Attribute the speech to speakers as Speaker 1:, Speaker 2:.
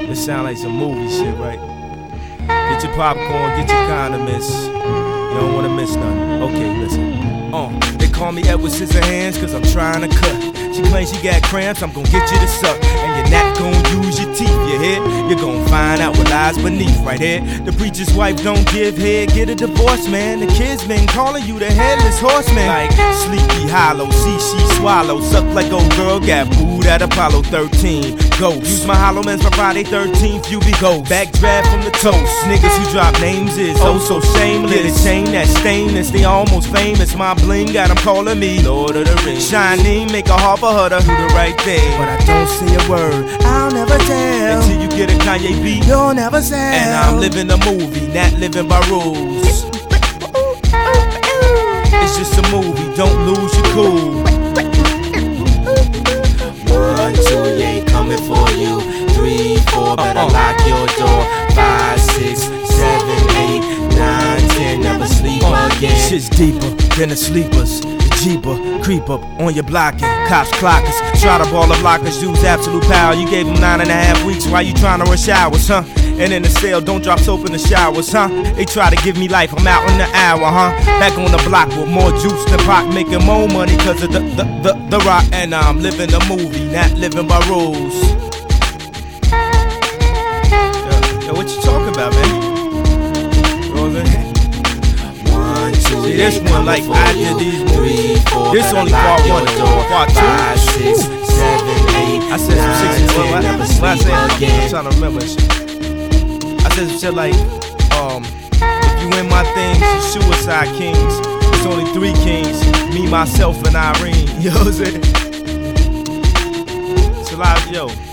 Speaker 1: This sound like some movie shit, right? Get your popcorn, get your condiments. You don't wanna miss nothing. Okay, listen. They call me Edward Scissorhands cause I'm trying to cut. She claims she got cramps, I'm gon' get you to suck. And you're not gon' use your teeth, you hear? You're gon' find out what lies beneath right here. The preacher's wife don't give head, get a divorce, man. The kids been calling you the headless horseman. Like Sleepy Hollow, see she swallow. Suck like old girl, got booed at Apollo 13. Ghost, use my hollow mans for Friday 13th, you be ghost. Backdraft from the toast, niggas who drop names is oh so shameless. Get a chain that's stainless, they almost famous. My bling got them calling me Lord of the Rings. Shining, make a heart for her to do the right thing. But I don't say a word, I'll never tell. Until you get a Kanye beat, you'll never sell. And I'm living a movie, not living by rules. It's just a movie, don't lose your cool.
Speaker 2: 1, 2, you ain't coming for you. 3, 4, better lock your door. 5, 6, 7, 8, 9, 10, never sleep again.
Speaker 1: Shit's deeper than the sleepers. The Jeeper, creep up on your blocking. Cops clockers, try to ball the blockers, use absolute power. You gave them 9.5 weeks, why you trying to rush hours, huh? And in the cell, don't drop soap in the showers, huh? They try to give me life, I'm out in the hour, huh? Back on the block with more juice than Pac, making more money cause of the rock. And I'm living a movie, not living by rules. Yo, what you talking about, man? Rosen?
Speaker 2: 1, 2,
Speaker 1: see, this one, like, I did these movies.
Speaker 2: 3, 4,
Speaker 1: this only part 1, part 2.
Speaker 2: 5, 6, 7, 8,
Speaker 1: I said some 6
Speaker 2: never
Speaker 1: I
Speaker 2: sleep
Speaker 1: said,
Speaker 2: again.
Speaker 1: I'm trying to remember shit. I said some shit like, if you win my things, you suicide kings. There's only 3 kings, me, myself, and Irene. You know what I'm saying? It's a lot of, yo.